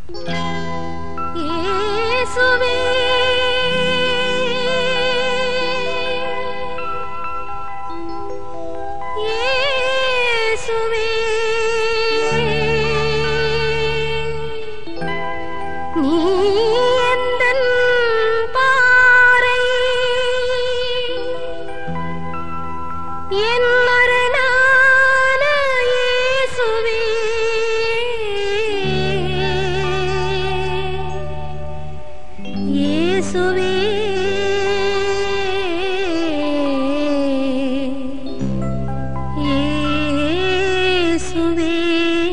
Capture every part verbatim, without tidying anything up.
இயேசுவே இயேசுவே நீ எந்தன் பாறை என் மரணான இயேசுவே இயேசுவே இயேசுவே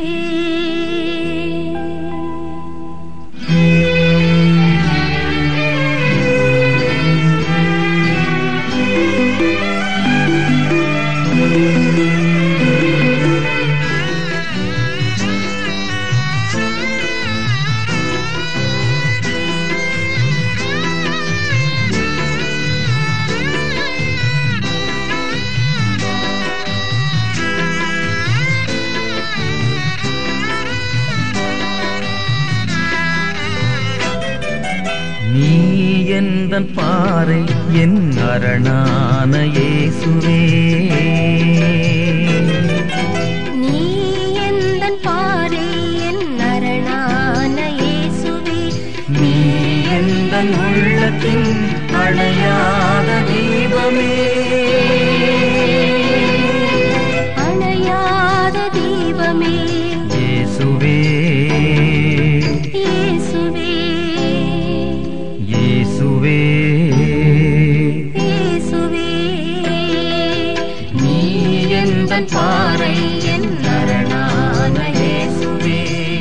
நீ எந்தன் பாறை என் அரணான இயேசுவே நீ எந்தன் பாறை என் அரணான இயேசுவே நீ எந்தன் உள்ளத்தின் அணையாத தீபமே அணையாத தீபமே இயேசுவே இயேசுவே இயேசுவே இயேசுவே நீ எந்தன் பாறை என் அரணான இயேசுவே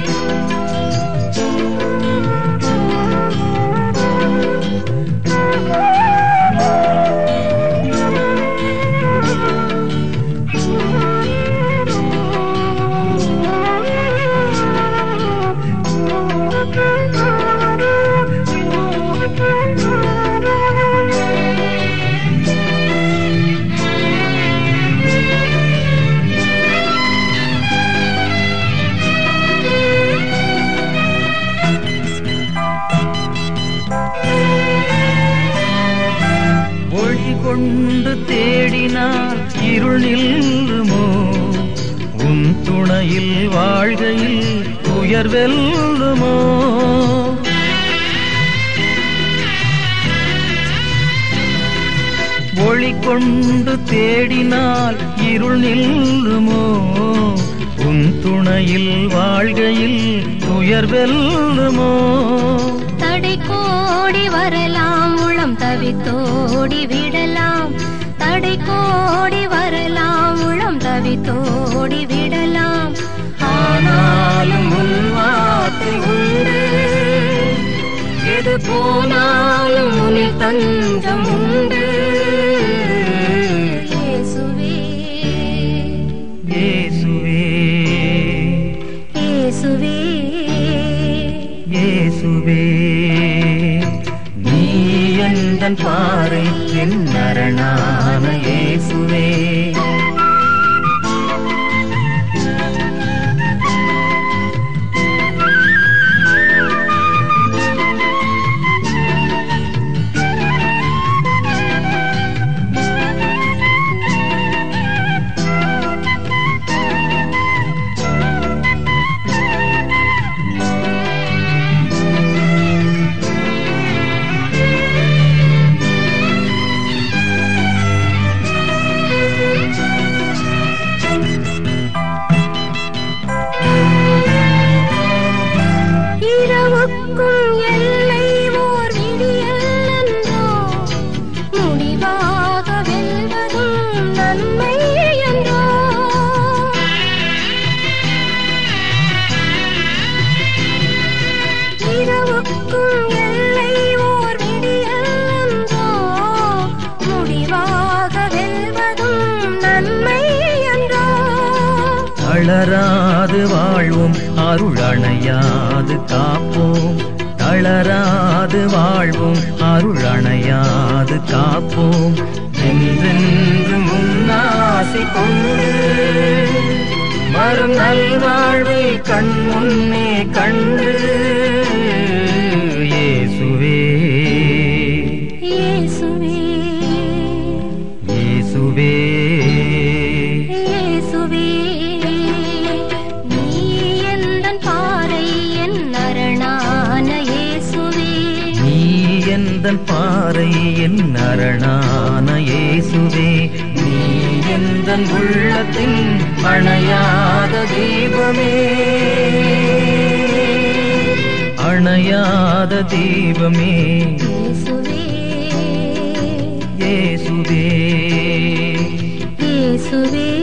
ஒளி கொண்டு தேடினால் இருள் நில்லுமோ உன் துணையில் வாழ்கையில் உயர் வெல்லுமோ ஒளி கொண்டு தேடினால் இருள் நில்லுமோ உன் துணையில் வாழ்கையில் உயர் வெல்லுமோ தடை கோடி வரலாம் உளம் தவித்தோடி விடலாம் தடை கோடி வரலாம் உளம் தவித்தோடி விடலாம் ஆனாலும் உன் வார்த்தை உண்டு எது போனாலும் உனில் தஞ்சம் உண்டு இயேசுவே இயேசுவே இயேசுவே இயேசுவே நீ எந்தன் பாறை என் அரணான இயேசுவே இரவுக்கும் எல்லை ஓர் விடியல்லன்றோ முடிவாக வெல்வதும் நன்மை என்றோ இரவுக்கும் எல்லை ஓர் விடியல்லன்றோ முடிவாக வெல்வதும் நன்மை என்றோ தளராது வாழ்வோம் அருள் அணையாது காப்போம் தளராது வாழ்வோம் அருள் அணையாது காப்போம் என்றென்று முன்னாசை கொண்டு வரும் நல்வாழ்வை கண் முன்னே கண்டு எந்தன் பாறை என் அரணான இயேசுவே நீ எந்தன் உள்ளத்தின் அணையாத தீபமே அணையாத தீபமே இயேசுவே இயேசுவே இயேசுவே